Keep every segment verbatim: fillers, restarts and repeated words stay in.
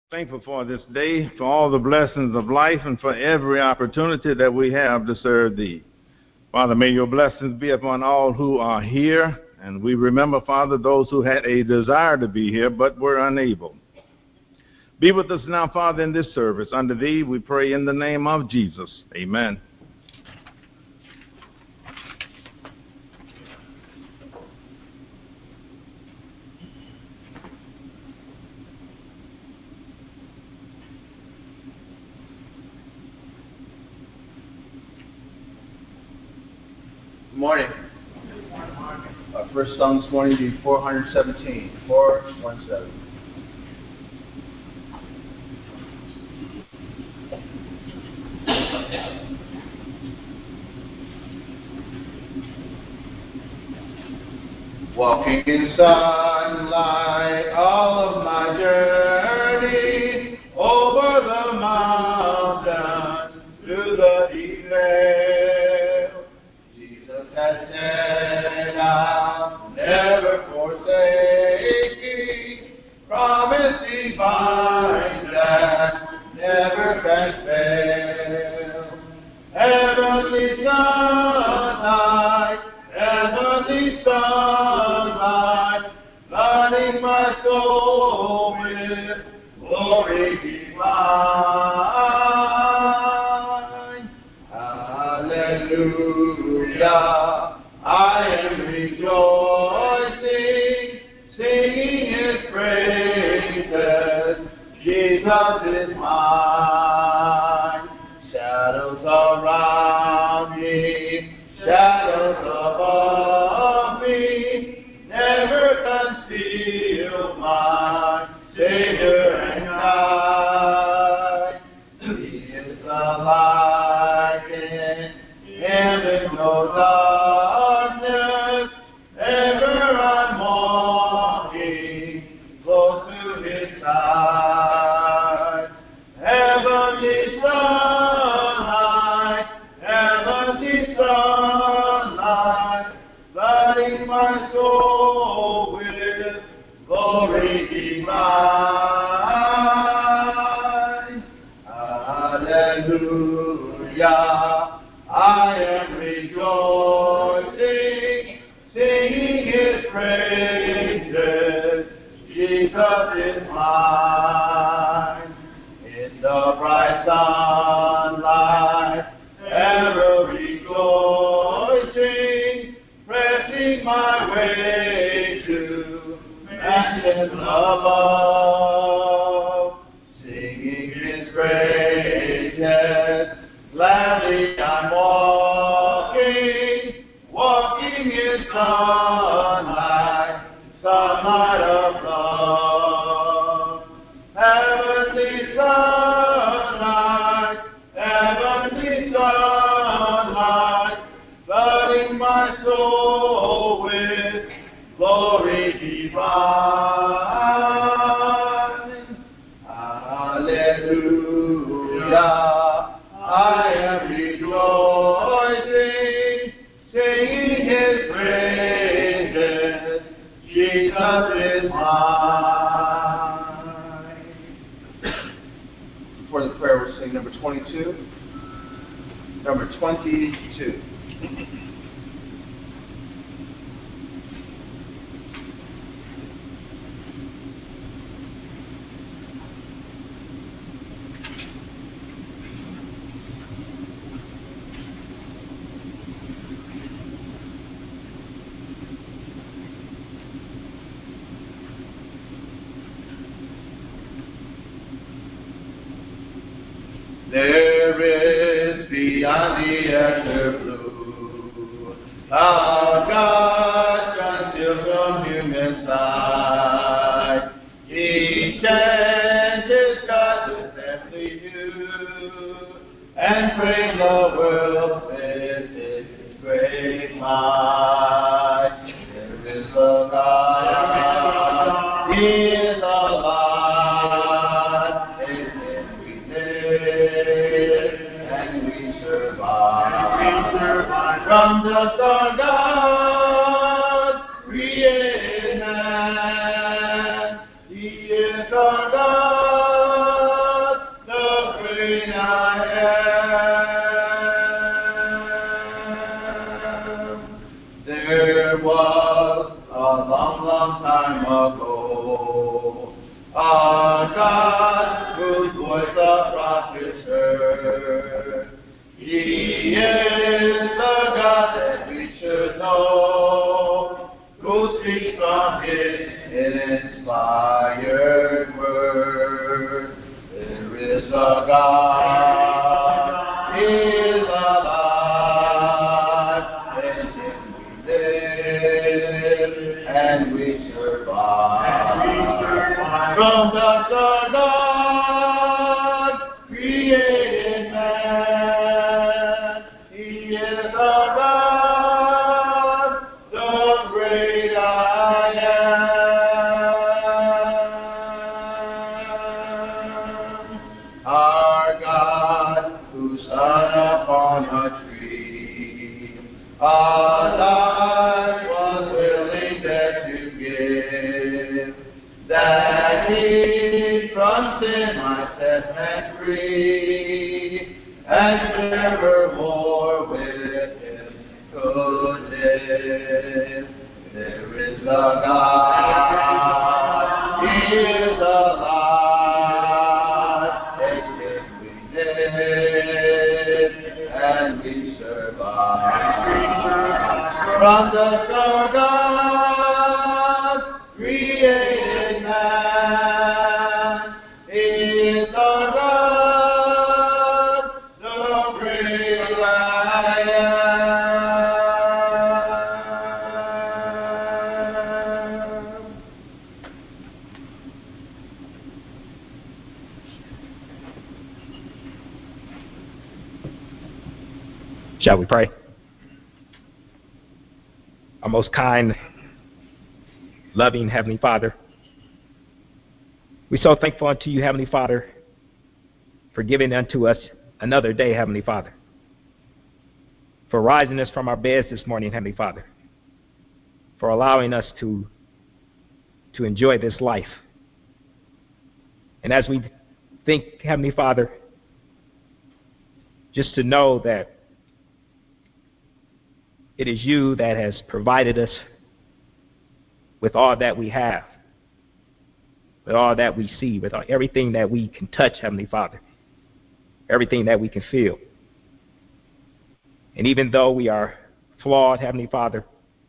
Thankful for this day, for all the blessings of life, and for every opportunity that we have to serve thee. Father, may your blessings be upon all who are here, and we remember, Father, those who had a desire to be here but were unable. Be with us now, Father, in this service. Under thee, we pray in the name of Jesus. Amen. Good morning. Our first song this morning will be four seventeen. four seventeen. Walking in sunlight all of my journey, over the mountain, through the deep vale. Jesus has said, I'll never forsake thee, promise divine that never can fail. Heavenly sunlight, heavenly sunlight, lighting my soul with glory divine. Hallelujah, I am rejoicing, singing his praises, Jesus is mine. Shadows around me, shadows above me, never conceal my Savior and guide. He is the light, in him is no darkness, ever I'm walking close to his side. Heavenly sunlight, heavenly sunlight, lighting my soul with glory divine. Hallelujah, I am rejoicing, singing his praises, Jesus is mine. In the bright sunlight, ever rejoicing, pressing my way to mansions above, singing his praises, gladly I'm walking, walking in sunlight, sunlight of love. Heavenly sunlight, heavenly sunlight, flooding my soul with glory divine. Hallelujah, I am rejoicing, singing his praises, Jesus is mine. For the prayer, we'll sing number twenty-two. Number twenty-two. There is beyond the ether blue a God concealed from human sight. He sent his God to simply do and frame the world with his great might. There is a God, he is alive, in him we live and we survive. We survive from dust our God created man. He is our God. earth. There is a God, He is alive, in Him we live and we survive. From the Son God created man, He is our God, the great I am. Our God, who sat upon a tree, our life was willing there to give, that He from sin might set man free, and evermore with Him could live. There is a God, He is alive, in Him we live and we survive. From the Son God created man, He is our God, the great I am. Shall we pray? Our most kind, loving Heavenly Father, we're so thankful unto you, Heavenly Father, for giving unto us another day, Heavenly Father, for rising us from our beds this morning, Heavenly Father, for allowing us to, to enjoy this life. And as we think, Heavenly Father, just to know that it is you that has provided us with all that we have, with all that we see, with all, everything that we can touch, Heavenly Father, everything that we can feel. And even though we are flawed, Heavenly Father,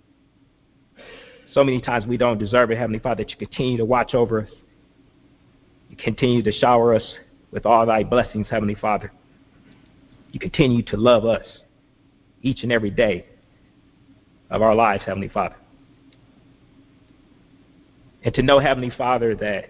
so many times we don't deserve it, Heavenly Father, that you continue to watch over us. You continue to shower us with all thy blessings, Heavenly Father. You continue to love us each and every day of our lives, Heavenly Father. And to know, Heavenly Father, that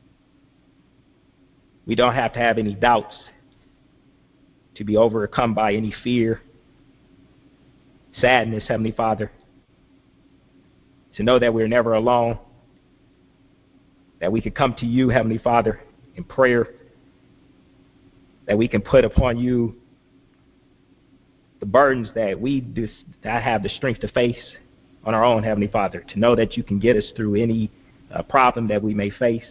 we don't have to have any doubts, to be overcome by any fear, sadness, Heavenly Father. To know that we're never alone, that we can come to you, Heavenly Father, in prayer, that we can put upon you the burdens that we do not have the strength to face on our own, Heavenly Father. To know that you can get us through any uh, problem that we may face.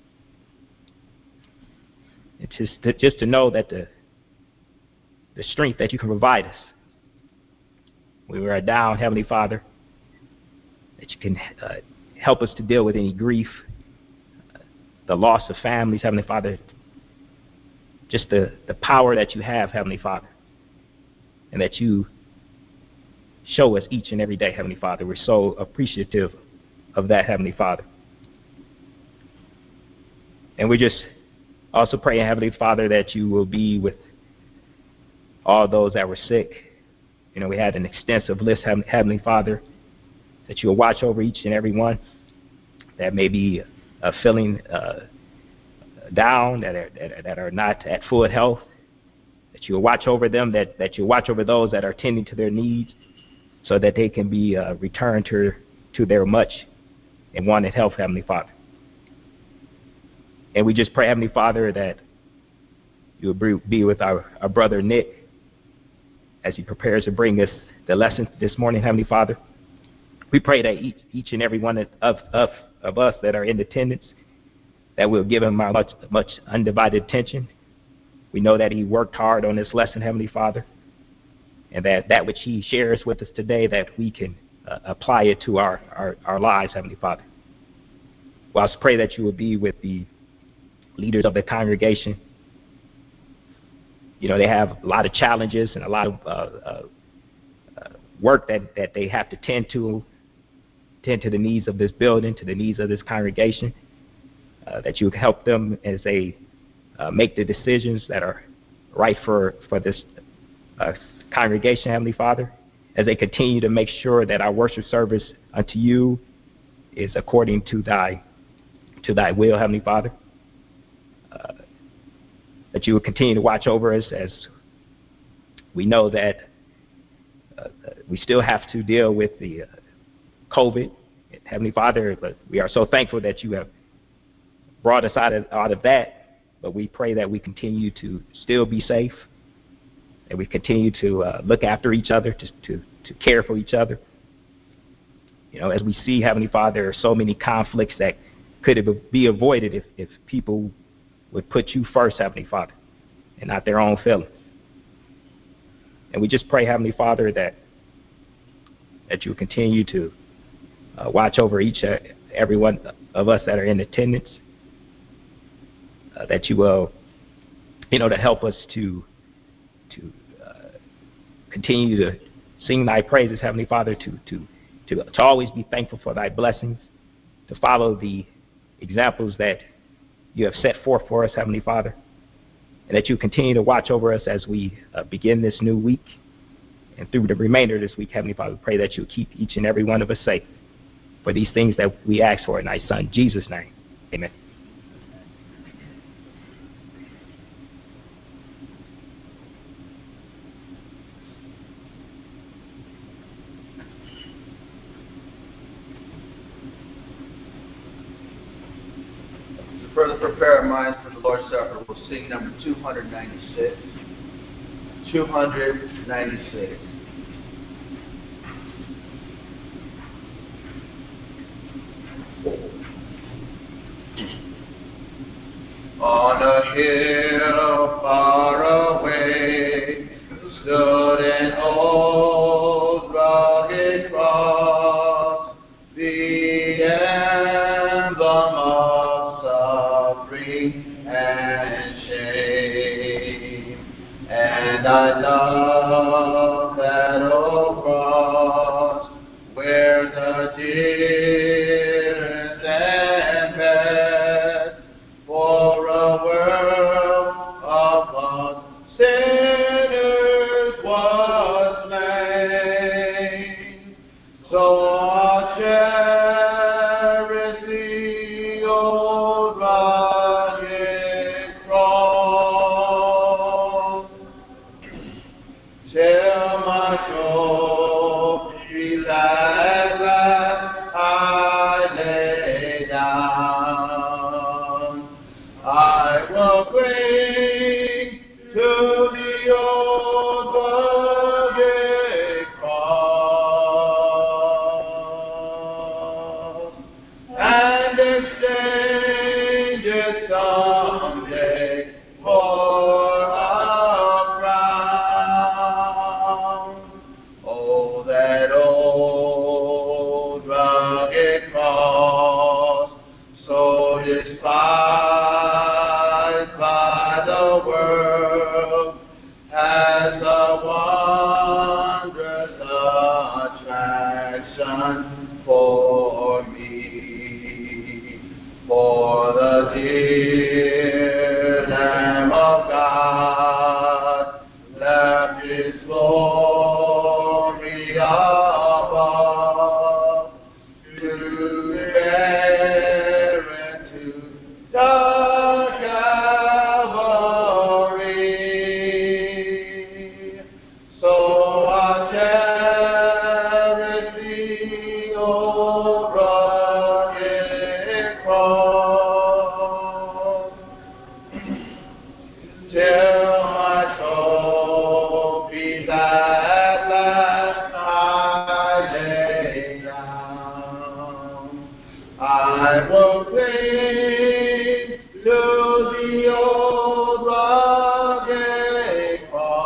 It's just to, just to know that the the strength that you can provide us when we are down, Heavenly Father, that you can uh, help us to deal with any grief, uh, the loss of families, Heavenly Father, just the, the power that you have, Heavenly Father, and that you show us each and every day, Heavenly Father. We're so appreciative of that, Heavenly Father. And we're just also praying, Heavenly Father, that you will be with all those that were sick. You know, we had an extensive list, Heavenly Father, that you will watch over each and every one that may be uh, feeling uh, down, that are, that, are, that are not at full health, that you will watch over them, that, that you watch over those that are tending to their needs so that they can be uh, returned to, to their much and wanted health, Heavenly Father. And we just pray, Heavenly Father, that you will be with our, our brother Nick as he prepares to bring us the lesson this morning, Heavenly Father. We pray that each, each and every one of, of, of us that are in attendance, that we'll give him our much, much undivided attention. We know that he worked hard on this lesson, Heavenly Father, and that that which he shares with us today, that we can uh, apply it to our, our, our lives, Heavenly Father. We also pray that you will be with the leaders of the congregation. You know, they have a lot of challenges and a lot of uh, uh, uh, work that, that they have to tend to, tend to the needs of this building, to the needs of this congregation, uh, that you help them as they uh, make the decisions that are right for, for this uh, congregation, Heavenly Father, as they continue to make sure that our worship service unto you is according to thy, to thy will, Heavenly Father. Uh, that you will continue to watch over us as we know that uh, we still have to deal with the uh, COVID, Heavenly Father, but we are so thankful that you have brought us out of, out of that, but we pray that we continue to still be safe, and we continue to uh, look after each other, to, to, to care for each other. You know, as we see, Heavenly Father, there are so many conflicts that could be avoided if, if people would put you first, Heavenly Father, and not their own feelings. And we just pray, Heavenly Father, that that you will continue to uh, watch over each uh, every one of us that are in attendance, uh, that you will, you know, to help us to to uh, continue to sing thy praises, Heavenly Father, to, to, to, to always be thankful for thy blessings, to follow the examples that you have set forth for us, Heavenly Father, and that you continue to watch over us as we uh, begin this new week. And through the remainder of this week, Heavenly Father, we pray that you'll keep each and every one of us safe for these things that we ask for in thy Son, Jesus' name. Amen. To further prepare our minds for the Lord's Supper, we'll sing number two ninety-six. two ninety-six. On a hill far away stood an old rugged cross, the emblem of suffering and shame. And I love that old cross where the dearest and best for a world of lost sinners was slain. So I'll cherish the old rugged cross till my trophies at last I lay down. I will cling to the old rugged cross and exchange it someday for a crown. Oh, that old rugged cross, so despised by the world, has a wondrous attraction for me. For the dear Lamb of God left his glory above to bear it to the Calvary. So I cherish the old rugged cross till my trophies at last I lay down. I will cling to the old rugged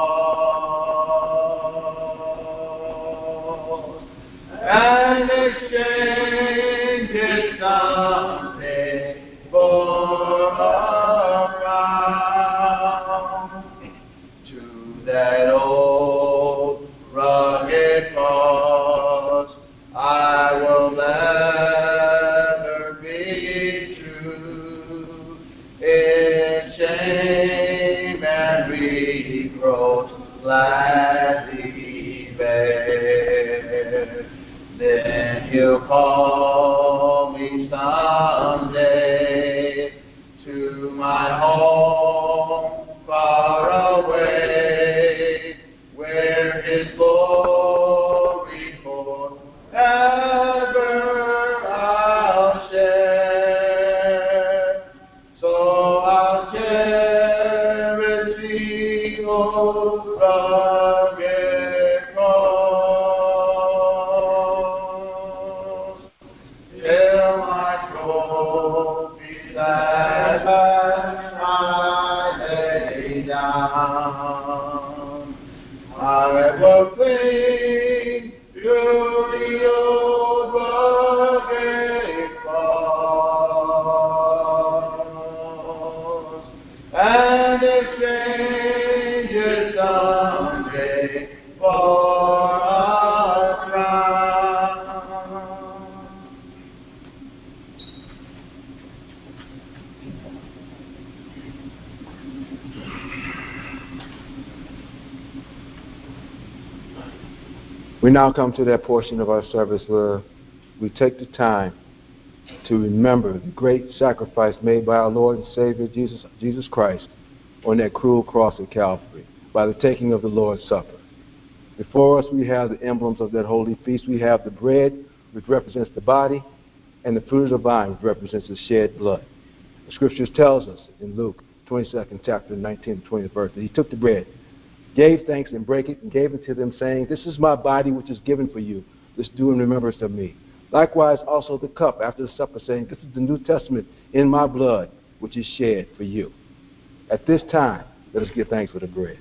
cross and exchange it someday for a crown. gladly bear. Then he'll call me someday to my home far away, where his glory forever I'll share. So I'll cherish the old rugged cross till my trophies at last I lay down. I will cling to the old rugged cross and exchange it someday for a crown. We now come to that portion of our service where we take the time to remember the great sacrifice made by our Lord and Savior Jesus, Jesus Christ on that cruel cross at Calvary by the taking of the Lord's Supper. Before us we have the emblems of that holy feast. We have the bread, which represents the body, and the fruit of the vine, which represents the shed blood. The scriptures tells us in Luke twenty-second chapter, nineteenth and twentieth verse, that he took the bread, gave thanks and brake it, and gave it to them, saying, "This is my body which is given for you. This do in remembrance of me." Likewise also the cup after the supper, saying, "This is the New Testament in my blood, which is shed for you." At this time, let us give thanks for the bread.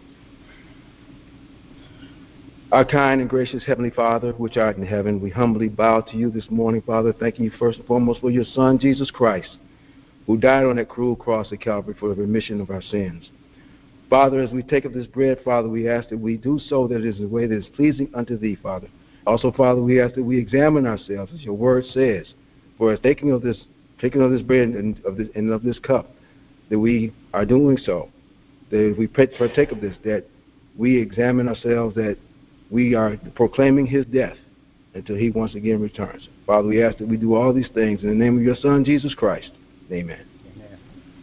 Our kind and gracious Heavenly Father, which art in heaven, we humbly bow to you this morning, Father, thanking you first and foremost for your Son, Jesus Christ, who died on that cruel cross at Calvary for the remission of our sins. Father, as we take of this bread, Father, we ask that we do so that it is in a way that is pleasing unto thee, Father. Also, Father, we ask that we examine ourselves, as your word says, for as taking of this, taking of this bread and of this, and of this cup, that we are doing so, that we partake of this, that we examine ourselves, that we are proclaiming his death until he once again returns. Father, we ask that we do all these things in the name of your Son, Jesus Christ. Amen. Amen.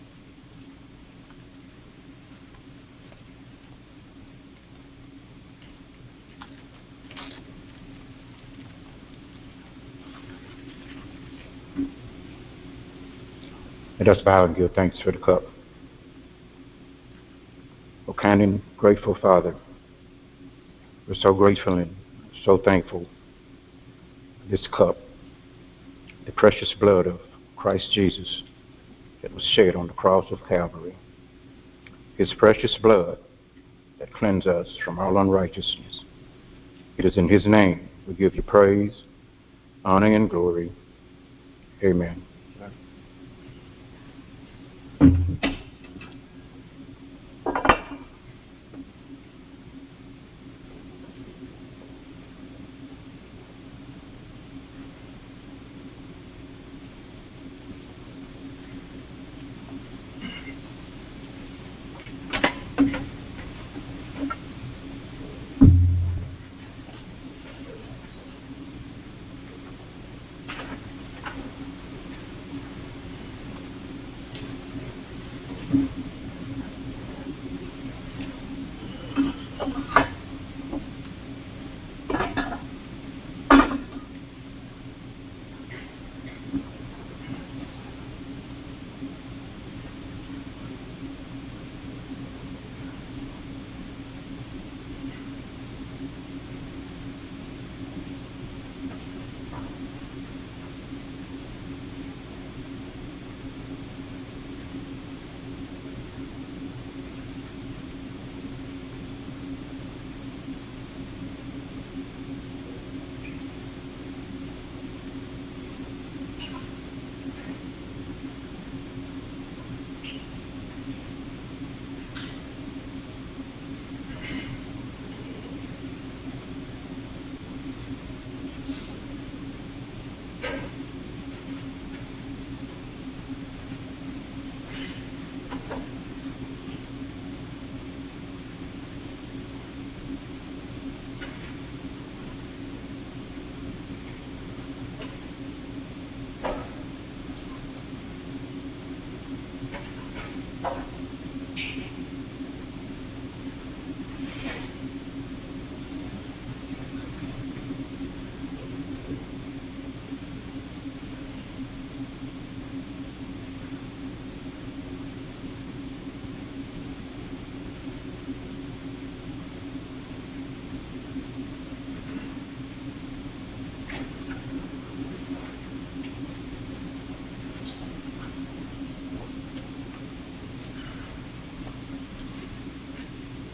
Let us bow and give thanks for the cup. O kind and grateful Father, we're so grateful and so thankful for this cup, the precious blood of Christ Jesus that was shed on the cross of Calvary. His precious blood that cleanses us from all unrighteousness. It is in his name we give you praise, honor, and glory. Amen.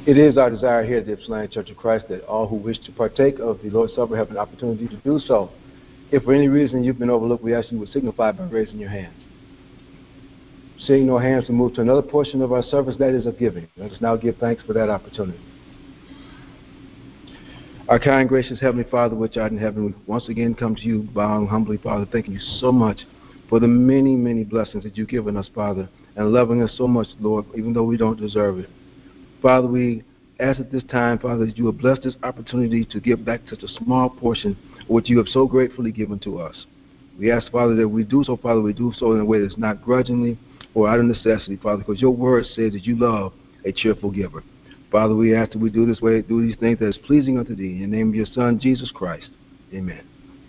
It is our desire here at the Ypsilanti Church of Christ that all who wish to partake of the Lord's Supper have an opportunity to do so. If for any reason you've been overlooked, we ask you would signify by raising your hand. Seeing no hands, we move to another portion of our service, that is of giving. Let us now give thanks for that opportunity. Our kind, gracious Heavenly Father, which art in heaven, we once again come to you, bowing humbly, Father, thanking you so much for the many, many blessings that you've given us, Father, and loving us so much, Lord, even though we don't deserve it. Father, we ask at this time, Father, that you will bless this opportunity to give back such a small portion of what you have so gratefully given to us. We ask, Father, that we do so, Father, we do so in a way that's not grudgingly or out of necessity, Father, because your word says that you love a cheerful giver. Father, we ask that we do this way, do these things that is pleasing unto thee. In the name of your Son, Jesus Christ. Amen.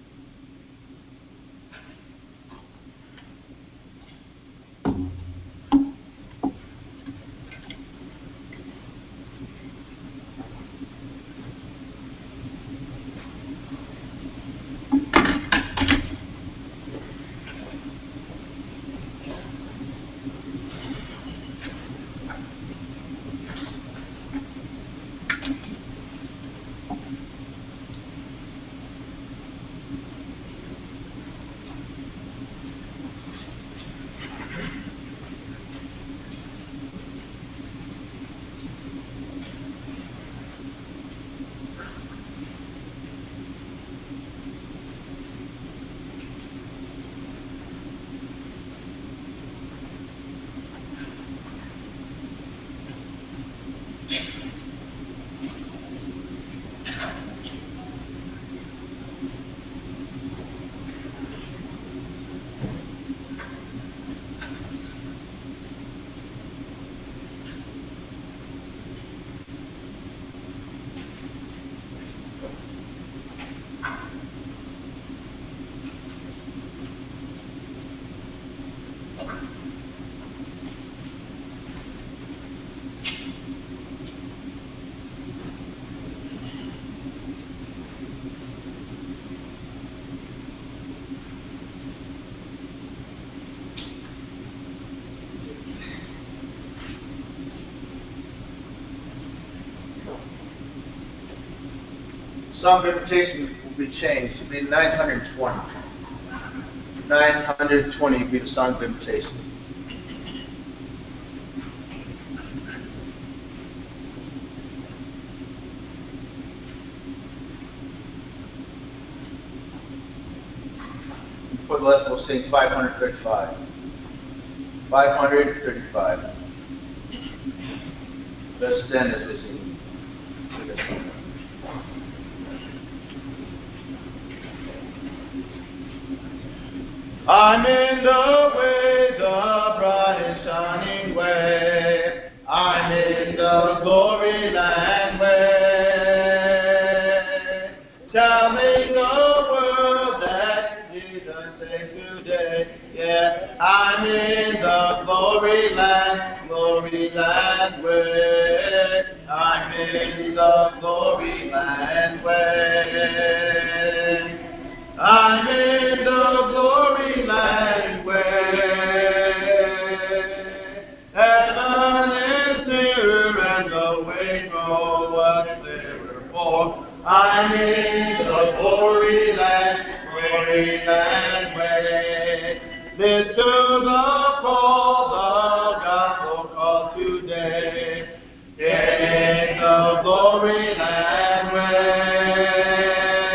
Song of invitation will be changed to be nine hundred twenty. nine hundred twenty will be the song of invitation. For the left, we'll sing five hundred thirty-five. five hundred thirty-five. Let's stand as we sing. I'm in the way, the bright and shining way. I'm in the glory land way. Telling the world that Jesus saved today. Yeah, I'm in the glory land, glory land way. I'm in the glory land way. I'm in the glory land way. Heaven is nearer and the way groweth clearer for. I'm in the glory land, glory land way. Listen to the call, the gospel call today. In the glory land way.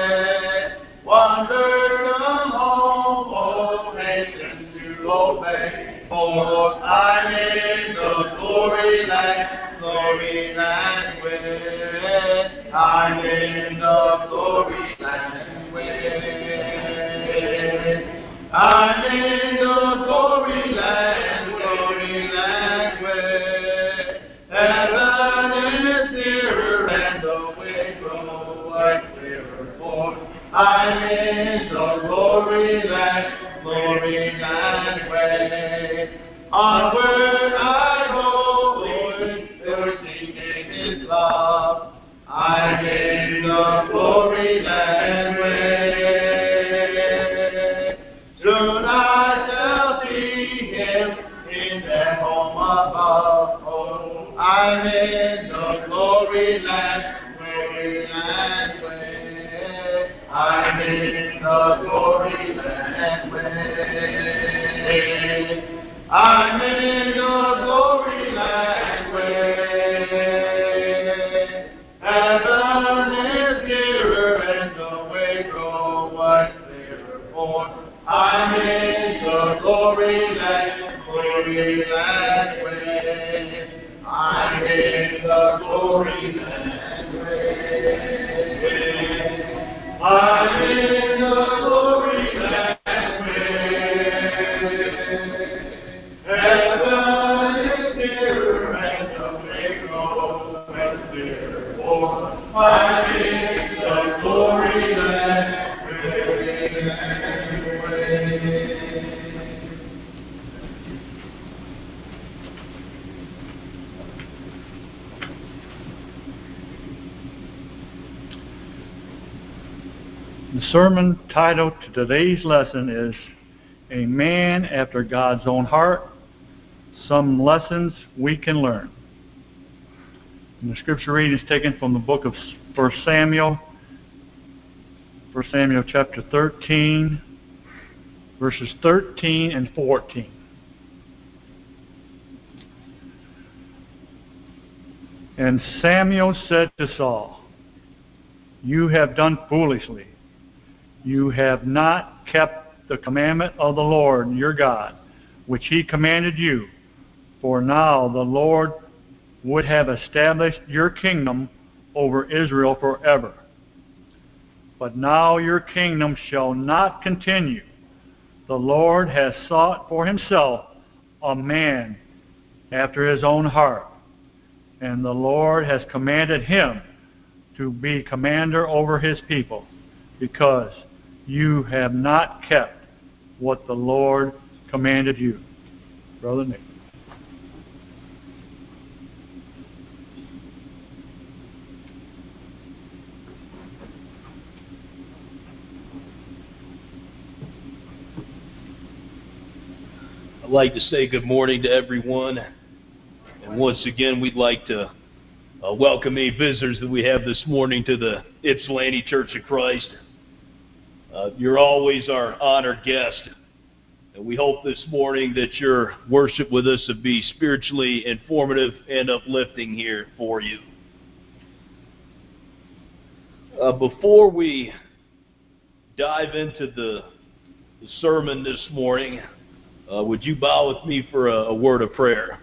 Wander from home, oh, hasten to obey. For I'm in the glory land, glory land way. I'm in the glory land way. I'm in the glory land, glory land way. Heaven is nearer and the way groweth clearer for. I'm in the glory land, glory land way. Onward I go, going, seeking His love. I'm in the glory land way. Soon I shall see Him in that home above. Oh, I'm in the glory. glory land, glory land way. I'm in the glory land way. I'm in the glory land way. Heaven is nearer and the way grows clearer for. I'm in the glory land, glory land way. I'm in the glory land way. I'm in the glory land way. Heaven is nearer and the way grows clearer for. I'm in the glory land, glory land way. The sermon title to today's lesson is A Man After God's Own Heart, Some Lessons We Can Learn. And the scripture reading is taken from the book of First Samuel, First Samuel chapter thirteen, verses thirteen and fourteen. And Samuel said to Saul, "You have done foolishly. You have not kept the commandment of the Lord your God, which he commanded you. For now the Lord would have established your kingdom over Israel forever. But now your kingdom shall not continue. The Lord has sought for himself a man after his own heart, and the Lord has commanded him to be commander over his people, because you have not kept what the Lord commanded you." Brother Nick. I'd like to say good morning to everyone. And once again, we'd like to uh, welcome any visitors that we have this morning to the Ypsilanti Church of Christ. Uh, you're always our honored guest. And we hope this morning that your worship with us will be spiritually informative and uplifting here for you. Uh, before we dive into the, the sermon this morning, uh, would you bow with me for a, a word of prayer?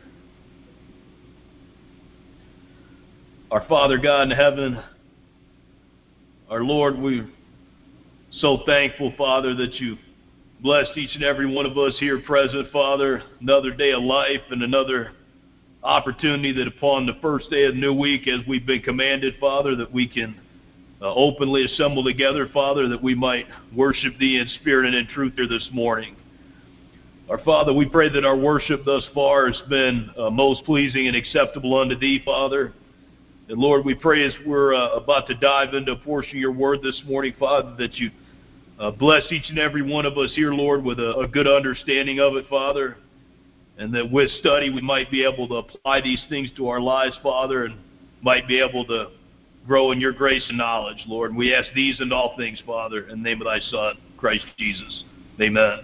Our Father God in heaven, our Lord, we're so thankful, Father, that you blessed each and every one of us here present, Father. Another day of life and another opportunity that upon the first day of the new week, as we've been commanded, Father, that we can uh, openly assemble together, Father, that we might worship Thee in spirit and in truth here this morning. Our Father, we pray that our worship thus far has been uh, most pleasing and acceptable unto Thee, Father. And Lord, we pray as we're uh, about to dive into a portion of your word this morning, Father, that you uh, bless each and every one of us here, Lord, with a, a good understanding of it, Father. And that with study we might be able to apply these things to our lives, Father, and might be able to grow in your grace and knowledge, Lord. And we ask these and all things, Father, in the name of thy Son, Christ Jesus. Amen.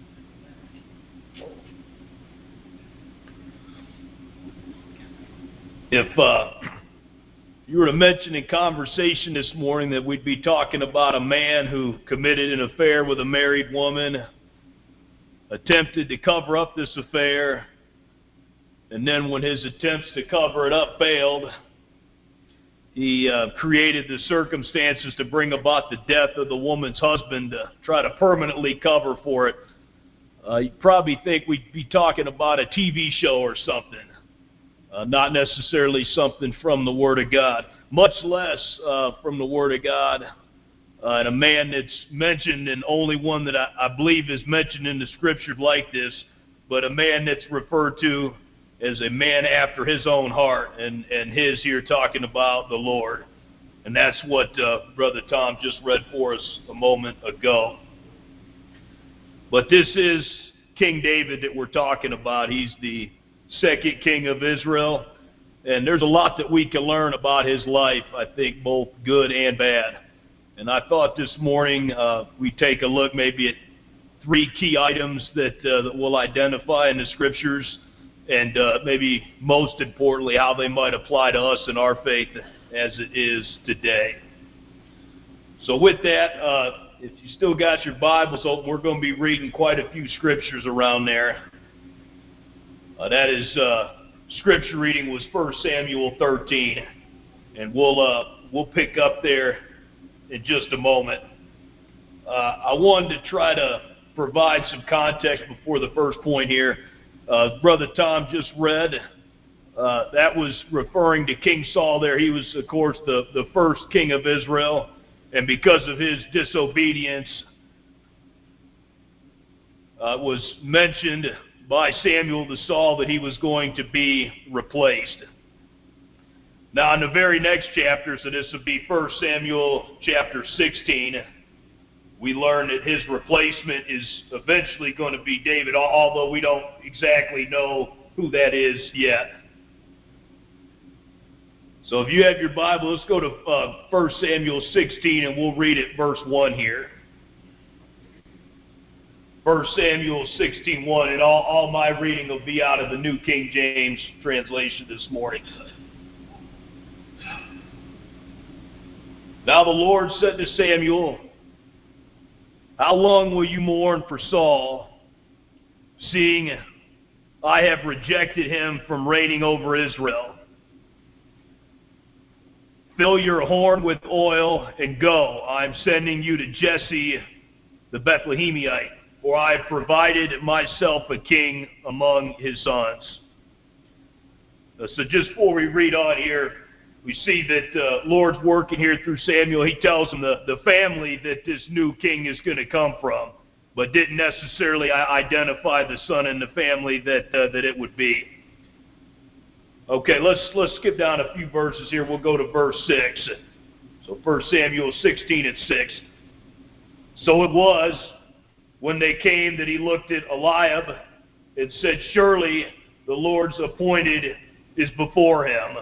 If uh, you were to mention in conversation this morning that we'd be talking about a man who committed an affair with a married woman, attempted to cover up this affair, and then when his attempts to cover it up failed, he uh, created the circumstances to bring about the death of the woman's husband to try to permanently cover for it. Uh, you'd probably think we'd be talking about a T V show or something. Uh, not necessarily something from the Word of God, much less uh, from the Word of God, uh, and a man that's mentioned, and only one that I, I believe is mentioned in the Scripture like this, but a man that's referred to as a man after his own heart, and, and his here talking about the Lord. And that's what uh, Brother Tom just read for us a moment ago. But this is King David that we're talking about. He's the second king of Israel. And there's a lot that we can learn about his life, I think, both good and bad. And I thought this morning uh, we'd take a look maybe at three key items that, uh, that we'll identify in the Scriptures, and uh, maybe most importantly, how they might apply to us in our faith as it is today. So with that, uh, if you still got your Bibles open, we're going to be reading quite a few Scriptures around there. Uh, that is... Uh, Scripture reading was First Samuel thirteen, and we'll uh, we'll pick up there in just a moment. Uh, I wanted to try to provide some context before the first point here. Uh, Brother Tom just read, uh, that was referring to King Saul there. He was, of course, the, the first king of Israel, and because of his disobedience, uh, was mentioned by Samuel to Saul that he was going to be replaced. Now in the very next chapter, so this would be First Samuel chapter sixteen, we learn that his replacement is eventually going to be David, although we don't exactly know who that is yet. So if you have your Bible, let's go to uh, First Samuel sixteen, and we'll read it verse one here. First Samuel sixteen one, and all, all my reading will be out of the New King James translation this morning. Now the Lord said to Samuel, "How long will you mourn for Saul, seeing I have rejected him from reigning over Israel? Fill your horn with oil and go. I am sending you to Jesse the Bethlehemite, for I have provided myself a king among his sons." Uh, so just before we read on here, we see that uh, Lord's working here through Samuel. He tells him the, the family that this new king is going to come from, but didn't necessarily identify the son in the family that uh, that it would be. Okay, let's let's skip down a few verses here. We'll go to verse six. So First Samuel sixteen at six. So it was, when they came, that he looked at Eliab and said, "Surely the Lord's appointed is before him."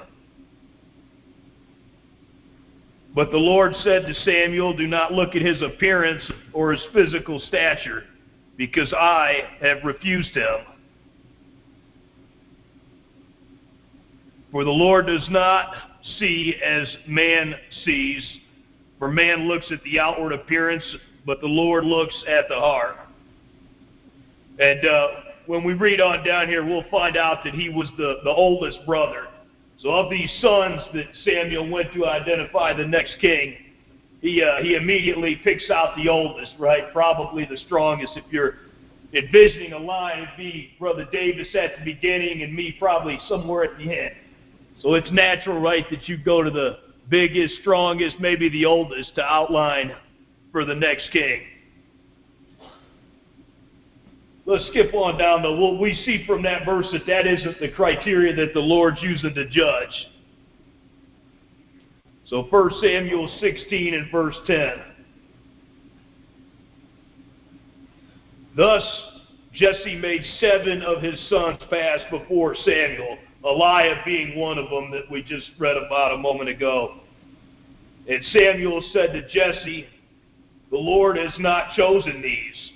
But the Lord said to Samuel, "Do not look at his appearance or his physical stature, because I have refused him. For the Lord does not see as man sees, for man looks at the outward appearance, but the Lord looks at the heart." And uh, when we read on down here, we'll find out that he was the, the oldest brother. So of these sons that Samuel went to identify the next king, he uh, he immediately picks out the oldest, right? Probably the strongest. If you're envisioning a line, it'd be Brother Davis at the beginning and me probably somewhere at the end. So it's natural, right, that you go to the biggest, strongest, maybe the oldest to outline for the next king. Let's skip on down, though. Well, we see from that verse that that isn't the criteria that the Lord's using to judge. So First Samuel sixteen and verse ten. "Thus Jesse made seven of his sons pass before Samuel," Eliab being one of them that we just read about a moment ago. "And Samuel said to Jesse, 'The Lord has not chosen these.'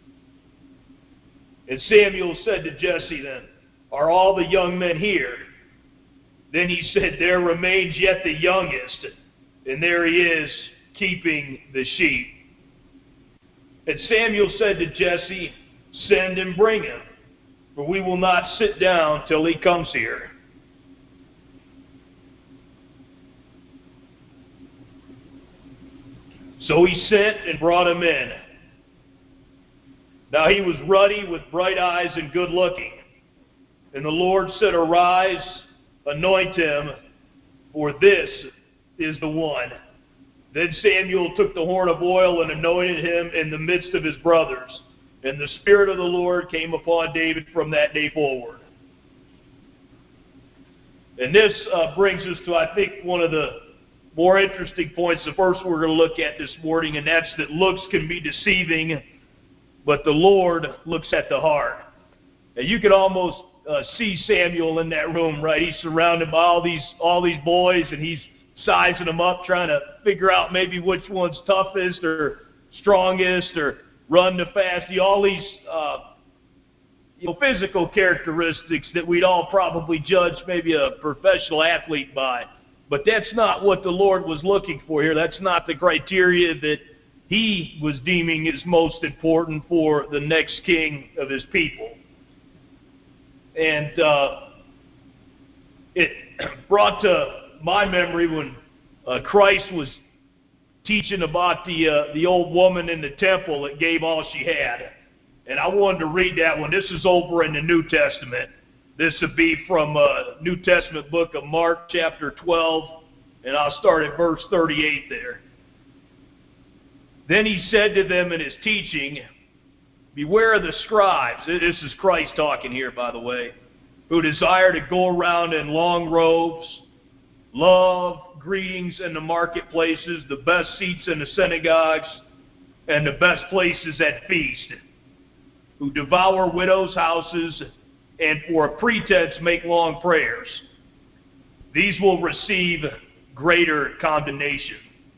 And Samuel said to Jesse then, 'Are all the young men here?' Then he said, 'There remains yet the youngest, and there he is keeping the sheep.' And Samuel said to Jesse, 'Send and bring him, for we will not sit down till he comes here.' So he sent and brought him in. Now he was ruddy with bright eyes and good looking. And the Lord said, 'Arise, anoint him, for this is the one.' Then Samuel took the horn of oil and anointed him in the midst of his brothers. And the Spirit of the Lord came upon David from that day forward." And this uh, brings us to, I think, one of the more interesting points, the first we're going to look at this morning, and that's that looks can be deceiving, but the Lord looks at the heart. And you could almost uh, see Samuel in that room, right? He's surrounded by all these all these boys, and he's sizing them up, trying to figure out maybe which one's toughest or strongest or run the fastest. All these uh, you know, physical characteristics that we'd all probably judge maybe a professional athlete by. But that's not what the Lord was looking for here. That's not the criteria that he was deeming as most important for the next king of his people. And uh, it brought to my memory when uh, Christ was teaching about the uh, the old woman in the temple that gave all she had. And I wanted to read that one. This is over in the New Testament. This would be from uh, New Testament book of Mark, chapter twelve, and I'll start at verse thirty-eight there. Then he said to them in his teaching, beware of the scribes. This is Christ talking here, by the way, who desire to go around in long robes, love greetings in the marketplaces, the best seats in the synagogues, and the best places at feast, who devour widows' houses, and for a pretense make long prayers. These will receive greater condemnation.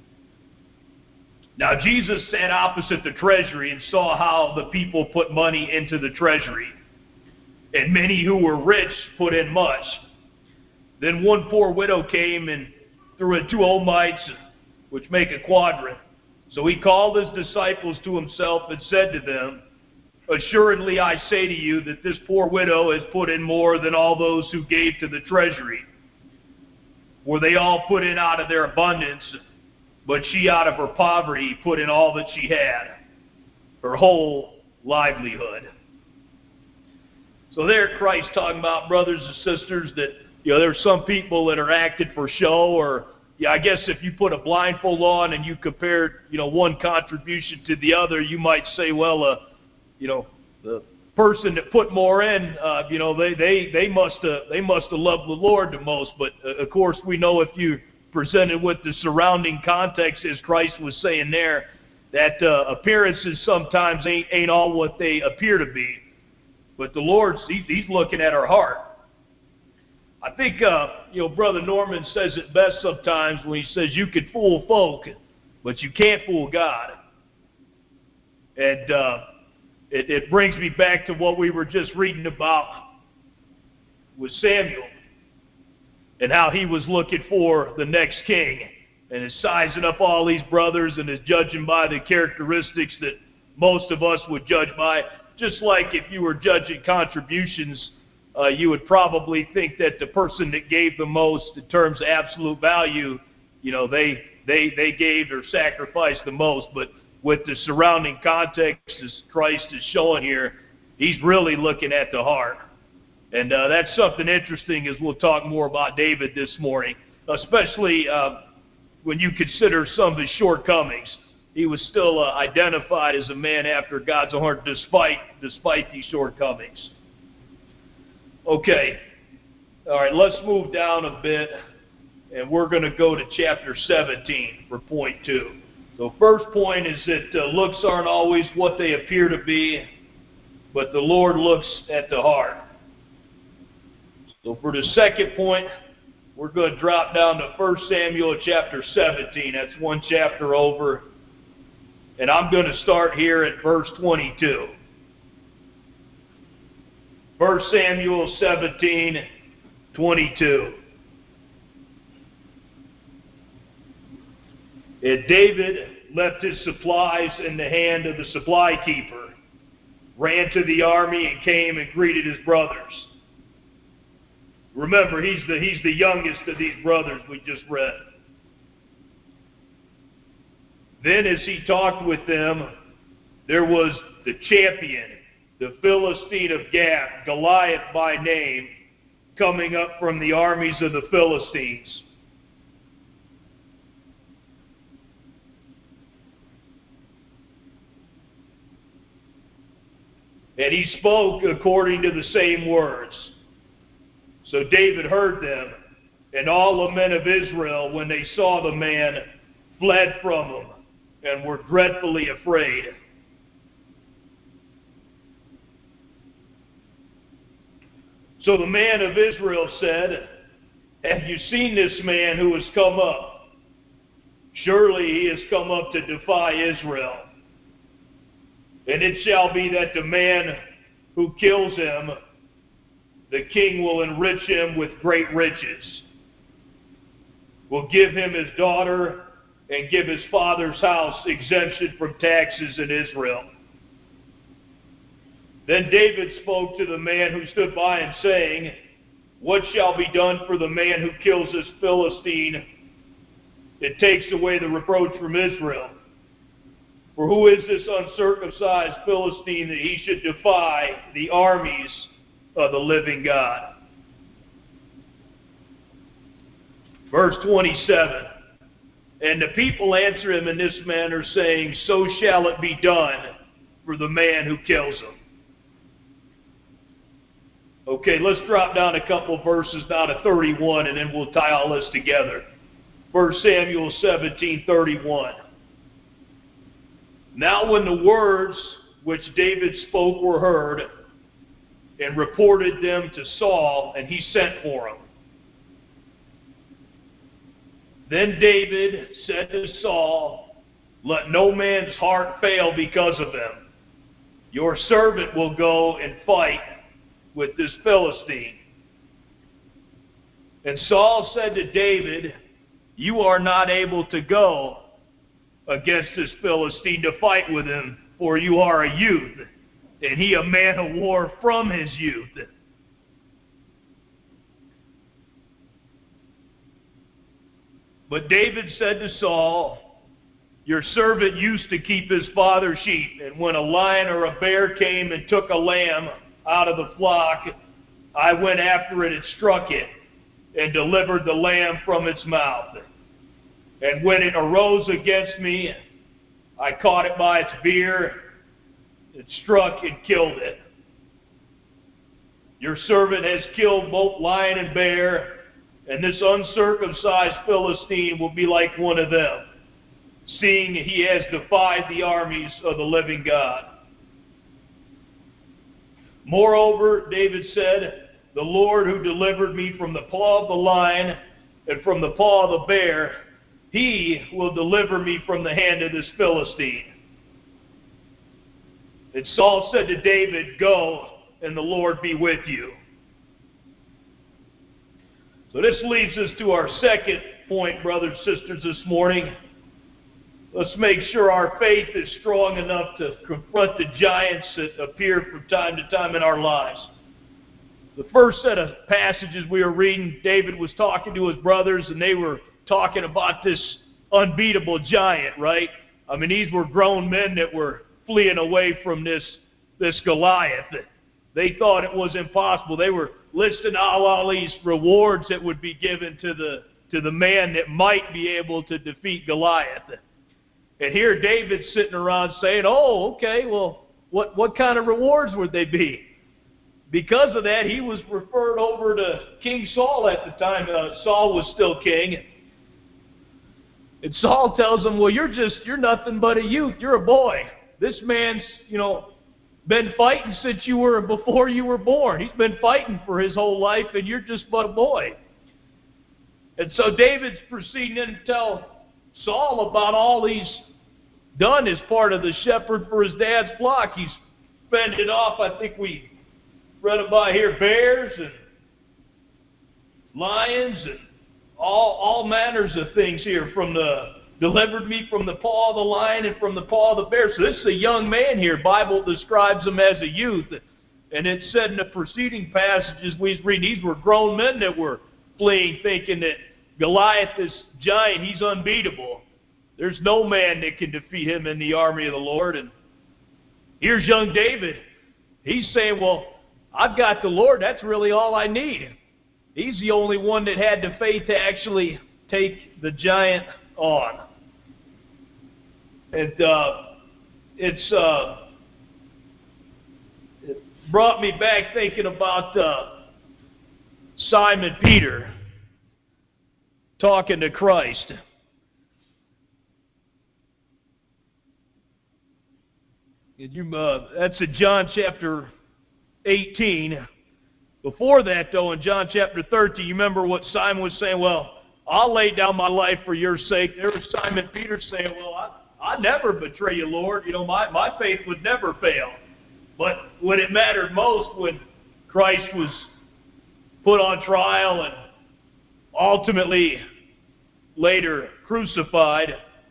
Now Jesus sat opposite the treasury and saw how the people put money into the treasury, and many who were rich put in much. Then one poor widow came and threw in two old mites, which make a quadrant. So he called his disciples to himself and said to them, assuredly I say to you that this poor widow has put in more than all those who gave to the treasury. For they all put in out of their abundance, but she out of her poverty put in all that she had, her whole livelihood. So there Christ talking about, brothers and sisters, that you know there's some people that are acting for show, or yeah, I guess if you put a blindfold on and you compare you know one contribution to the other, you might say, well, uh, you know, the person that put more in, uh, you know, they they they must have they must have loved the Lord the most. But uh, of course, we know if you presented with the surrounding context, as Christ was saying there, that uh, appearances sometimes ain't ain't all what they appear to be. But the Lord, he's, he's looking at our heart. I think, uh, you know, Brother Norman says it best sometimes when he says you can fool folk, but you can't fool God. And uh, it, it brings me back to what we were just reading about with Samuel and how he was looking for the next king and is sizing up all these brothers and is judging by the characteristics that most of us would judge by. Just like if you were judging contributions, uh, you would probably think that the person that gave the most in terms of absolute value, you know, they they they gave or sacrificed the most. But with the surrounding context, as Christ is showing here, he's really looking at the heart. And uh, that's something interesting as we'll talk more about David this morning, especially uh, when you consider some of his shortcomings. He was still uh, identified as a man after God's own heart despite, despite these shortcomings. Okay. All right, let's move down a bit, and we're going to go to chapter seventeen for point two. So first point is that uh, looks aren't always what they appear to be, but the Lord looks at the heart. So for the second point, we're going to drop down to First Samuel chapter seventeen. That's one chapter over. And I'm going to start here at verse twenty-two. First Samuel seventeen, twenty-two. And David left his supplies in the hand of the supply keeper, ran to the army, and came and greeted his brothers. Remember, he's the, he's the youngest of these brothers we just read. Then as he talked with them, there was the champion, the Philistine of Gath, Goliath by name, coming up from the armies of the Philistines. And he spoke according to the same words. So David heard them, and all the men of Israel, when they saw the man, fled from him and were dreadfully afraid. So the man of Israel said, have you seen this man who has come up? Surely he has come up to defy Israel. And it shall be that the man who kills him, the king will enrich him with great riches, will give him his daughter, and give his father's house exemption from taxes in Israel. Then David spoke to the man who stood by him, saying, what shall be done for the man who kills this Philistine? It takes away the reproach from Israel. For who is this uncircumcised Philistine that he should defy the armies of the living God? Verse twenty-seven. And the people answer him in this manner, saying, so shall it be done for the man who kills him. Okay, let's drop down a couple verses down to thirty-one, and then we'll tie all this together. First Samuel seventeen thirty-one. Now when the words which David spoke were heard, and reported them to Saul, and he sent for him. Then David said to Saul, let no man's heart fail because of them. Your servant will go and fight with this Philistine. And Saul said to David, you are not able to go against this Philistine to fight with him, for you are a youth, and he a man of war from his youth. But David said to Saul, your servant used to keep his father's sheep, and when a lion or a bear came and took a lamb out of the flock, I went after it and struck it, and delivered the lamb from its mouth. And when it arose against me, I caught it by its beard, and struck and killed it. Your servant has killed both lion and bear, and this uncircumcised Philistine will be like one of them, seeing he has defied the armies of the living God. Moreover, David said, the Lord who delivered me from the paw of the lion and from the paw of the bear, he will deliver me from the hand of this Philistine. And Saul said to David, go, and the Lord be with you. So this leads us to our second point, brothers and sisters, this morning. Let's make sure our faith is strong enough to confront the giants that appear from time to time in our lives. The first set of passages we were reading, David was talking to his brothers, and they were talking about this unbeatable giant, right? I mean, these were grown men that were fleeing away from this, this Goliath. They thought it was impossible. They were listing all, all these rewards that would be given to the, to the man that might be able to defeat Goliath. And here David's sitting around saying, oh, okay, well, what, what kind of rewards would they be? Because of that, he was referred over to King Saul at the time. Uh, Saul was still king. And Saul tells him, well, you're just, you're nothing but a youth. You're a boy. This man's, you know, been fighting since you were, before you were born. He's been fighting for his whole life, and you're just but a boy. And so David's proceeding to tell Saul about all he's done as part of the shepherd for his dad's flock. He's fended off, I think we read about here, bears and lions and all, all manners of things here, from the delivered me from the paw of the lion and from the paw of the bear. So this is a young man here. Bible describes him as a youth. And it said in the preceding passages we read, these were grown men that were fleeing, thinking that Goliath, this giant, he's unbeatable. There's no man that can defeat him in the army of the Lord. And here's young David. He's saying, well, I've got the Lord. That's really all I need. He's the only one that had the faith to actually take the giant on. And uh, it's uh, it brought me back thinking about uh, Simon Peter talking to Christ. And you, uh, that's in John chapter eighteen. before that, though, in John chapter thirteen, you remember what Simon was saying? Well, I'll lay down my life for your sake. There was Simon Peter saying, well, I, I never betray you, Lord. You know, my, my faith would never fail. But when it mattered most, when Christ was put on trial and ultimately later crucified,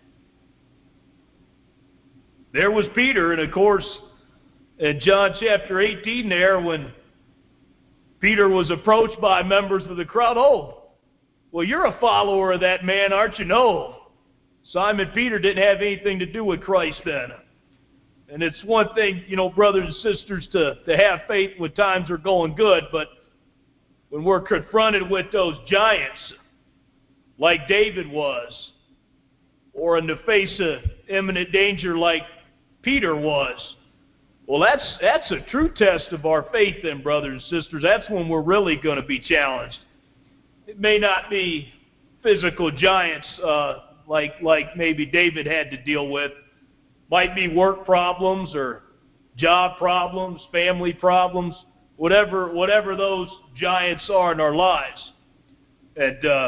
there was Peter. And of course, in John chapter eighteen there, when Peter was approached by members of the crowd, oh, well, you're a follower of that man, aren't you? No. Simon Peter didn't have anything to do with Christ then. And it's one thing, you know, brothers and sisters, to, to have faith when times are going good, but when we're confronted with those giants, like David was, or in the face of imminent danger like Peter was, well, that's, that's a true test of our faith then, brothers and sisters. That's when we're really going to be challenged. It may not be physical giants uh, like, like maybe David had to deal with. Might be work problems or job problems, family problems, whatever, whatever those giants are in our lives. And uh,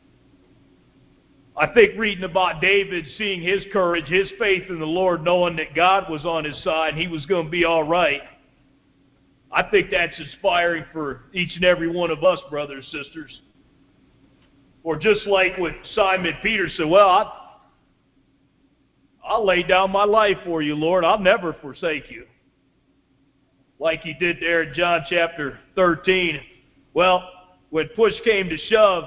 I think reading about David, seeing his courage, his faith in the Lord, knowing that God was on his side and he was going to be all right, I think that's inspiring for each and every one of us, brothers and sisters. Or just like with Simon Peter said, well, I, I'll lay down my life for you, Lord. I'll never forsake you. Like he did there in John chapter thirteen. Well, when push came to shove,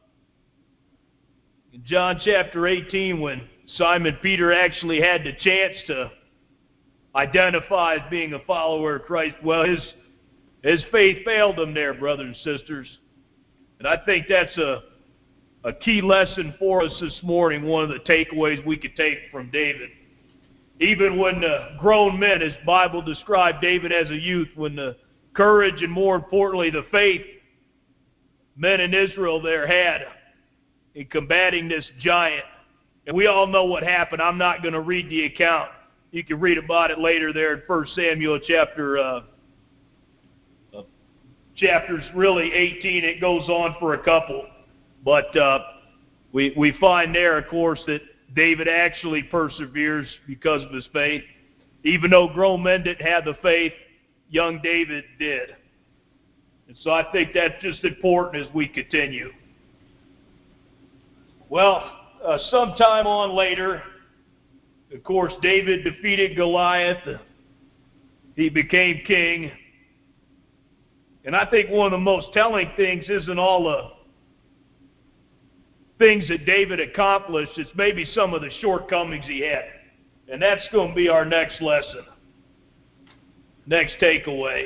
in John chapter eighteen, when Simon Peter actually had the chance to identify as being a follower of Christ, well, his, his faith failed him there, brothers and sisters. And I think that's a A key lesson for us this morning, one of the takeaways we could take from David. Even when the grown men, as Bible described David as a youth, when the courage and more importantly the faith men in Israel there had in combating this giant. And we all know what happened. I'm not going to read the account. You can read about it later there in First Samuel chapter uh, uh, chapters really eighteen. It goes on for a couple. But uh, we, we find there, of course, that David actually perseveres because of his faith. Even though grown men didn't have the faith, young David did. And so I think that's just important as we continue. Well, uh, sometime on later, of course, David defeated Goliath. He became king. And I think one of the most telling things isn't all the things that David accomplished, it's maybe some of the shortcomings he had. And that's going to be our next lesson. Next takeaway.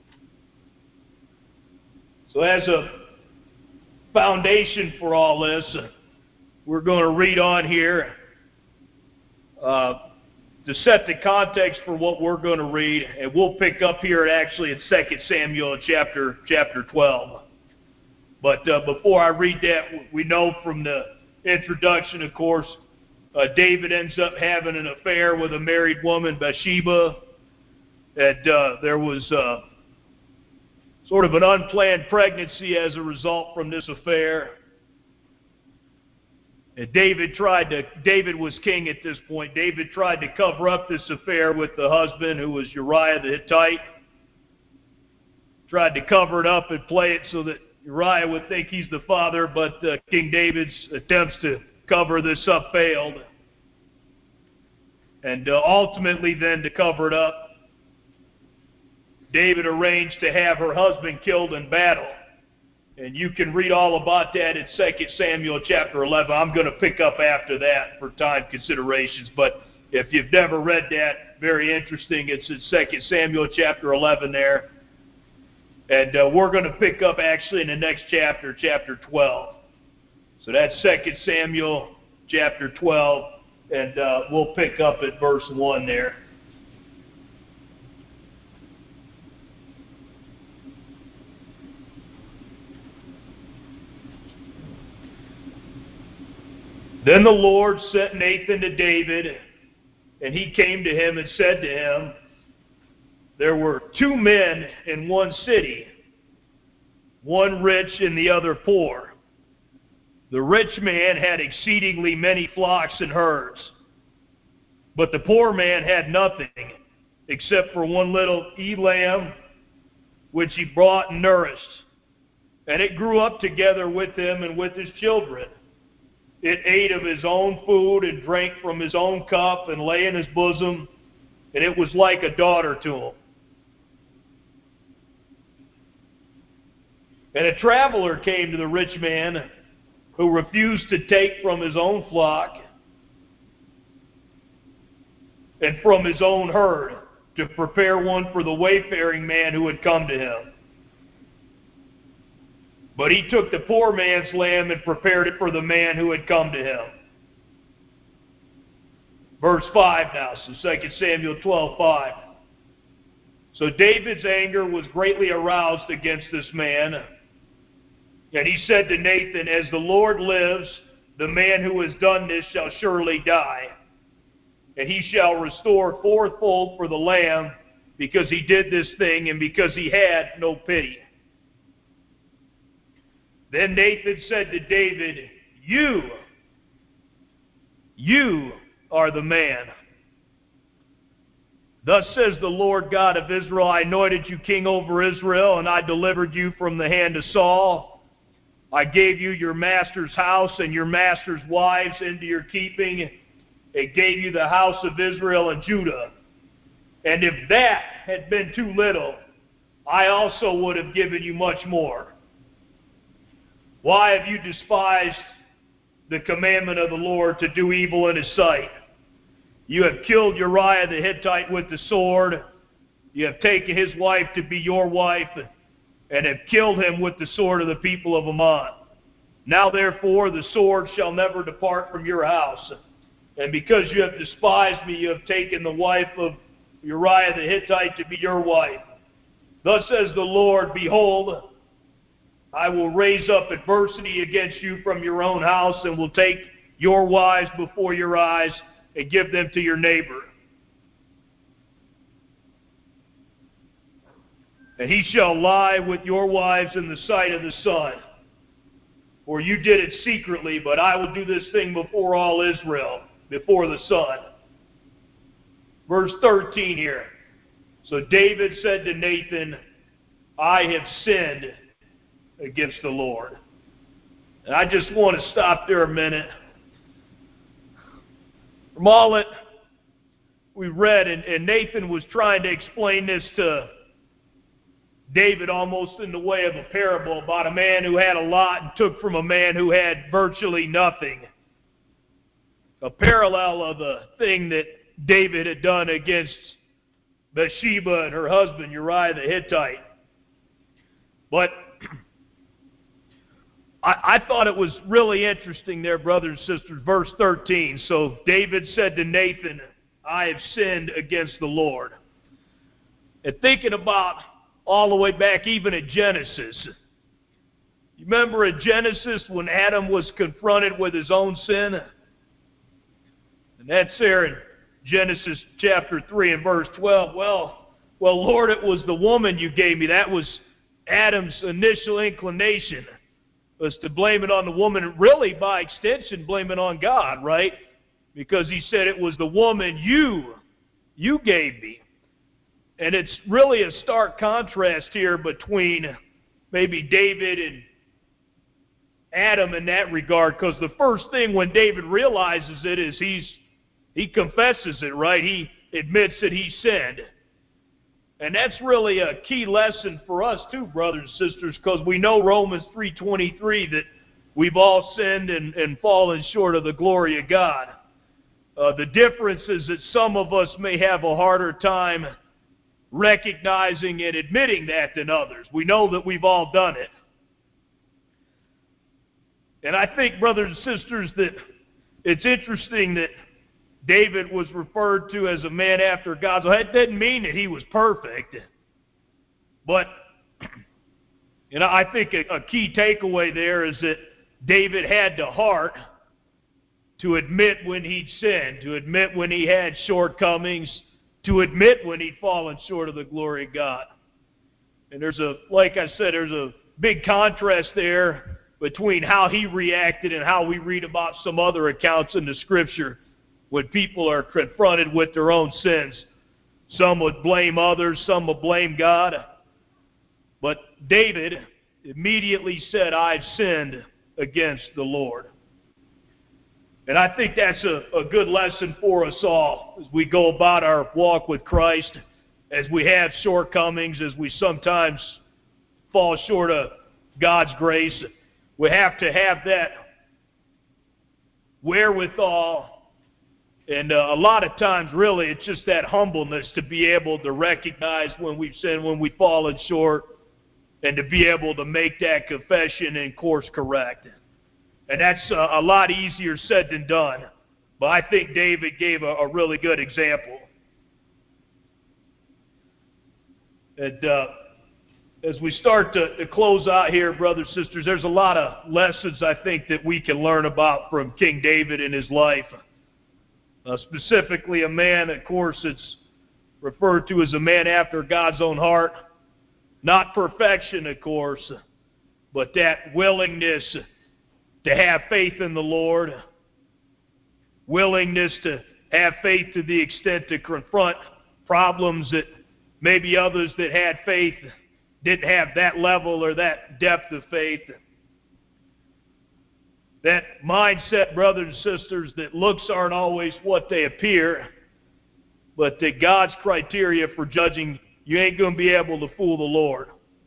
So as a foundation for all this, we're going to read on here uh, to set the context for what we're going to read, and we'll pick up here actually in Second Samuel chapter, chapter twelve. But uh, before I read that, we know from the introduction, of course, uh, David ends up having an affair with a married woman, Bathsheba. And uh, there was uh, sort of an unplanned pregnancy as a result from this affair. And David tried to, David was king at this point. David tried to cover up this affair with the husband, who was Uriah the Hittite. Tried to cover it up and play it so that Uriah would think he's the father, but uh, King David's attempts to cover this up failed. And uh, ultimately then, to cover it up, David arranged to have her husband killed in battle. And you can read all about that in Second Samuel chapter eleven. I'm going to pick up after that for time considerations. But if you've never read that, very interesting. It's in Second Samuel chapter eleven there. And uh, we're going to pick up actually in the next chapter, chapter twelve. So that's Second Samuel chapter twelve, and uh, we'll pick up at verse one there. Then the Lord sent Nathan to David, and he came to him and said to him, there were two men in one city, one rich and the other poor. The rich man had exceedingly many flocks and herds, but the poor man had nothing except for one little ewe-lamb, which he brought and nourished. And it grew up together with him and with his children. It ate of his own food and drank from his own cup and lay in his bosom, and it was like a daughter to him. And a traveler came to the rich man, who refused to take from his own flock and from his own herd to prepare one for the wayfaring man who had come to him. But he took the poor man's lamb and prepared it for the man who had come to him. Verse five now, so Second Samuel twelve five. So David's anger was greatly aroused against this man, and he said to Nathan, "As the Lord lives, the man who has done this shall surely die, and he shall restore fourfold for the lamb, because he did this thing and because he had no pity." Then Nathan said to David, You, you are the man. Thus says the Lord God of Israel, I anointed you king over Israel, and I delivered you from the hand of Saul. I gave you your master's house and your master's wives into your keeping, and gave you the house of Israel and Judah. And if that had been too little, I also would have given you much more. Why have you despised the commandment of the Lord to do evil in his sight? You have killed Uriah the Hittite with the sword. You have taken his wife to be your wife, and have killed him with the sword of the people of Ammon. Now therefore the sword shall never depart from your house. And because you have despised me, you have taken the wife of Uriah the Hittite to be your wife. Thus says the Lord, Behold, I will raise up adversity against you from your own house, and will take your wives before your eyes, and give them to your neighbor. And he shall lie with your wives in the sight of the sun. For you did it secretly, but I will do this thing before all Israel, before the sun. Verse thirteen here. So David said to Nathan, I have sinned against the Lord. And I just want to stop there a minute. From all that we read, and, and Nathan was trying to explain this to David almost in the way of a parable about a man who had a lot and took from a man who had virtually nothing. A parallel of the thing that David had done against Bathsheba and her husband Uriah the Hittite. But I, I thought it was really interesting there, brothers and sisters, verse thirteen. So David said to Nathan, I have sinned against the Lord. And thinking about all the way back even at Genesis. You remember in Genesis when Adam was confronted with his own sin? And that's there in Genesis chapter three and verse twelve. Well, well, Lord, it was the woman you gave me. That was Adam's initial inclination, was to blame it on the woman, and really by extension blame it on God, right? Because he said it was the woman you, you gave me. And it's really a stark contrast here between maybe David and Adam in that regard, because the first thing when David realizes it is he's he confesses it, right? He admits that he sinned. And that's really a key lesson for us too, brothers and sisters, because we know Romans three twenty-three that we've all sinned and, and fallen short of the glory of God. Uh, the difference is that some of us may have a harder time recognizing and admitting that than others. We know that we've all done it. And I think, brothers and sisters, that it's interesting that David was referred to as a man after God's own. That didn't mean that he was perfect. But, you know, I think a, a key takeaway there is that David had the heart to admit when he'd sinned, to admit when he had shortcomings, to admit when he'd fallen short of the glory of God. And there's a, like I said, there's a big contrast there between how he reacted and how we read about some other accounts in the Scripture when people are confronted with their own sins. Some would blame others, some would blame God. But David immediately said, I've sinned against the Lord. And I think that's a, a good lesson for us all as we go about our walk with Christ, as we have shortcomings, as we sometimes fall short of God's grace. We have to have that wherewithal, and uh, a lot of times really it's just that humbleness to be able to recognize when we've sinned, when we've fallen short, and to be able to make that confession and course correct. And that's uh, a lot easier said than done. But I think David gave a, a really good example. And uh, as we start to, to close out here, brothers and sisters, there's a lot of lessons I think that we can learn about from King David in his life. Uh, specifically a man, of course, it's referred to as a man after God's own heart. Not perfection, of course, but that willingness to have faith in the Lord, willingness to have faith to the extent to confront problems that maybe others that had faith didn't have that level or that depth of faith. That mindset, brothers and sisters, that looks aren't always what they appear, but that God's criteria for judging, you ain't going to be able to fool the Lord.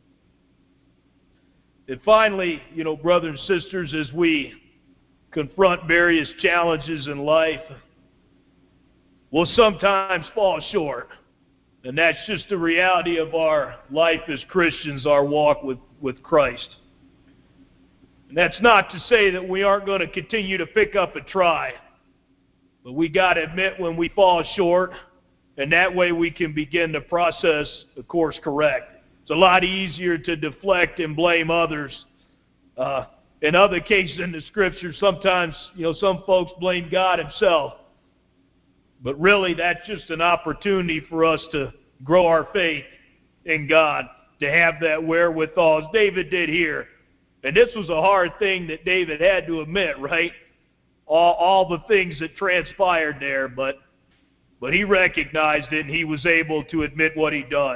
And finally, you know, brothers and sisters, as we confront various challenges in life, we'll sometimes fall short. And that's just the reality of our life as Christians, our walk with, with Christ. And that's not to say that we aren't going to continue to pick up and try. But we got to admit when we fall short, and that way we can begin to process the course correct. It's a lot easier to deflect and blame others. Uh, in other cases in the Scripture, sometimes, you know, some folks blame God himself. But really, that's just an opportunity for us to grow our faith in God, to have that wherewithal, as David did here. And this was a hard thing that David had to admit, right? All, all the things that transpired there, but but he recognized it, and he was able to admit what he'd done.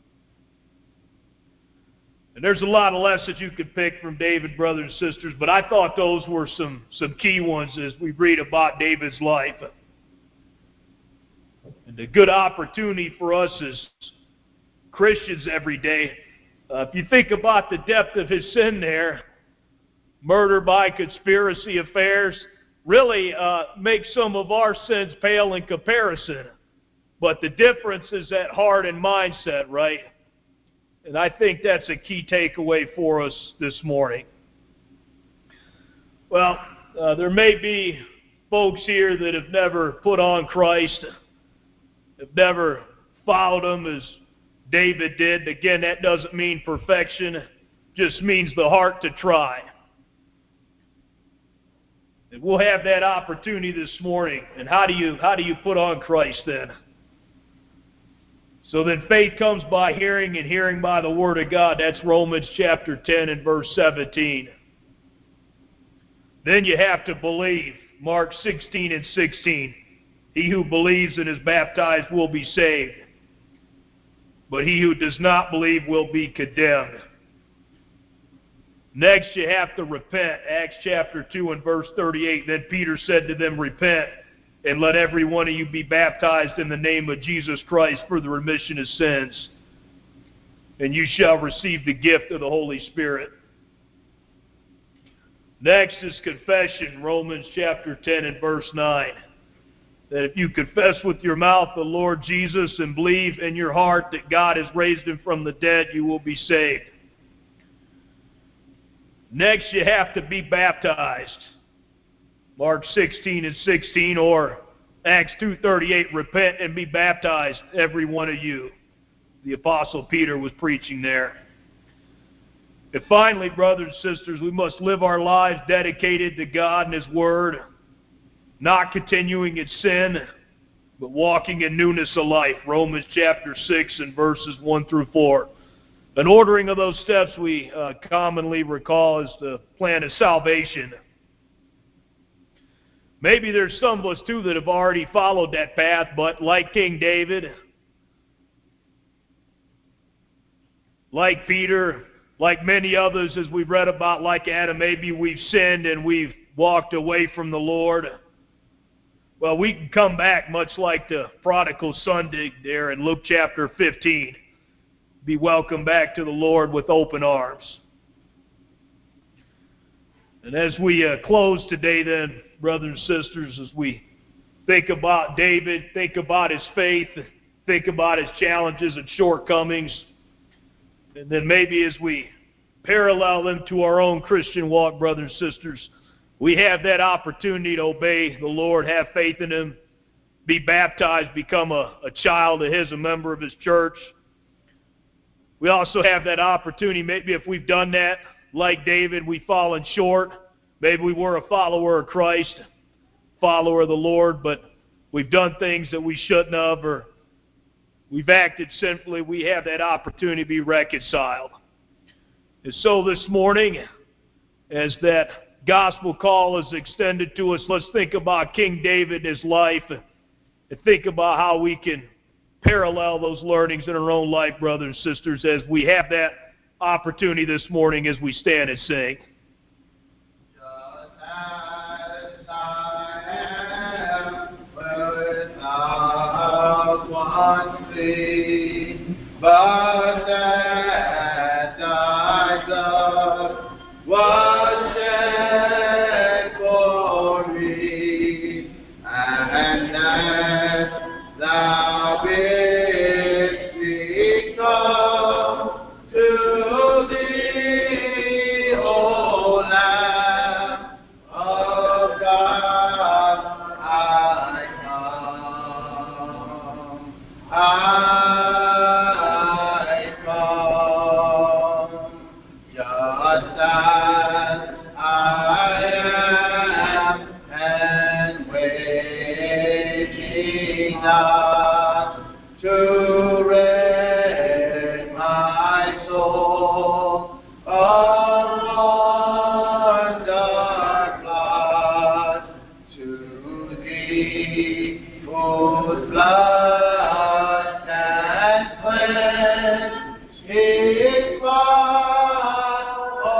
And there's a lot of lessons you could pick from David, brothers and sisters, but I thought those were some, some key ones as we read about David's life. And a good opportunity for us as Christians every day. Uh, if you think about the depth of his sin there, murder by conspiracy affairs, really uh, makes some of our sins pale in comparison. But the difference is that heart and mindset, right? And I think that's a key takeaway for us this morning. Well, uh, there may be folks here that have never put on Christ, have never followed him as David did. Again, that doesn't mean perfection. It just means the heart to try. And we'll have that opportunity this morning. And how do you how do you put on Christ then? So then faith comes by hearing, and hearing by the Word of God. That's Romans chapter ten and verse seventeen. Then you have to believe. Mark sixteen and sixteen. He who believes and is baptized will be saved, but he who does not believe will be condemned. Next, you have to repent. Acts chapter two and verse thirty-eight. Then Peter said to them, repent, and let every one of you be baptized in the name of Jesus Christ for the remission of sins, and you shall receive the gift of the Holy Spirit. Next is confession. Romans chapter ten and verse nine. That if you confess with your mouth the Lord Jesus and believe in your heart that God has raised him from the dead, you will be saved. Next, you have to be baptized. Mark sixteen and sixteen, or Acts two thirty-eight, repent and be baptized, every one of you. The Apostle Peter was preaching there. And finally, brothers and sisters, we must live our lives dedicated to God and his Word, not continuing in sin, but walking in newness of life. Romans chapter six and verses one through four. An ordering of those steps we uh, commonly recall as the plan of salvation. Maybe there's some of us too that have already followed that path, but like King David, like Peter, like many others as we've read about, like Adam, maybe we've sinned and we've walked away from the Lord. Well, we can come back much like the prodigal son did there in Luke chapter fifteen. Be welcomed back to the Lord with open arms. And as we uh, close today then, brothers and sisters, as we think about David, think about his faith, think about his challenges and shortcomings, and then maybe as we parallel them to our own Christian walk, brothers and sisters, we have that opportunity to obey the Lord, have faith in Him, be baptized, become a, a child of His, a member of His church. We also have that opportunity, maybe if we've done that, like David, we've fallen short. Maybe we were a follower of Christ, follower of the Lord, but we've done things that we shouldn't have, or we've acted sinfully. We have that opportunity to be reconciled. And so this morning, as that gospel call is extended to us, let's think about King David and his life, and think about how we can parallel those learnings in our own life, brothers and sisters, as we have that opportunity this morning as we stand and sing. Just as I am without one plea, but that thy blood was shed for me, and that thou bidst me come to thee, O Lamb of God, I come, I come, just as I am, and waiting not to rid my soul of dark blood, to thee whose blood can cleanse his blood, O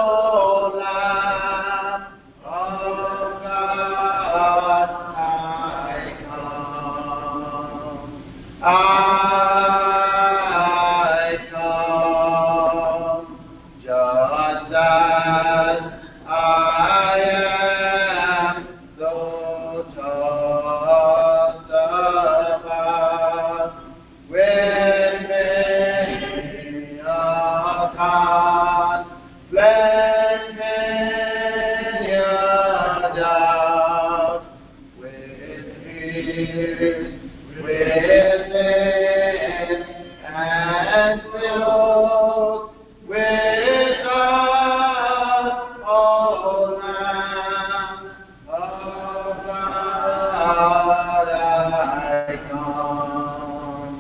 Lamb of God, I come, I come, just as I am, though justified with many a conflict, many a doubt, with fears within, and filled with us, O Lamb of God, I come,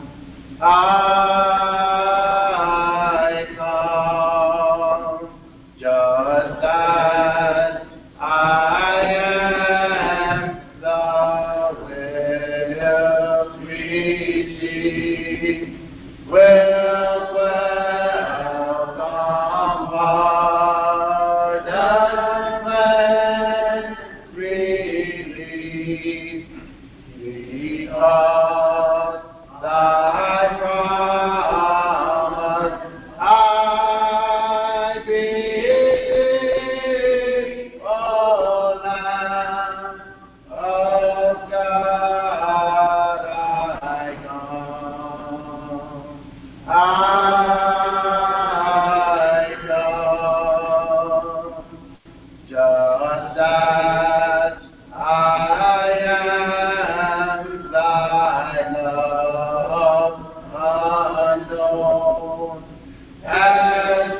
I come, just as I am, thou wilt receive, wilt welcome pardon and relief, because thy promise I believe, O Lamb of God, I come, I come, just as I am, thy love unknown has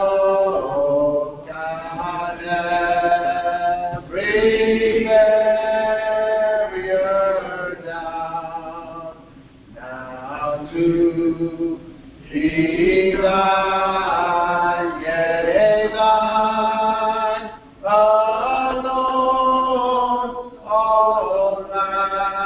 broken every barrier down. Now to thee Lord.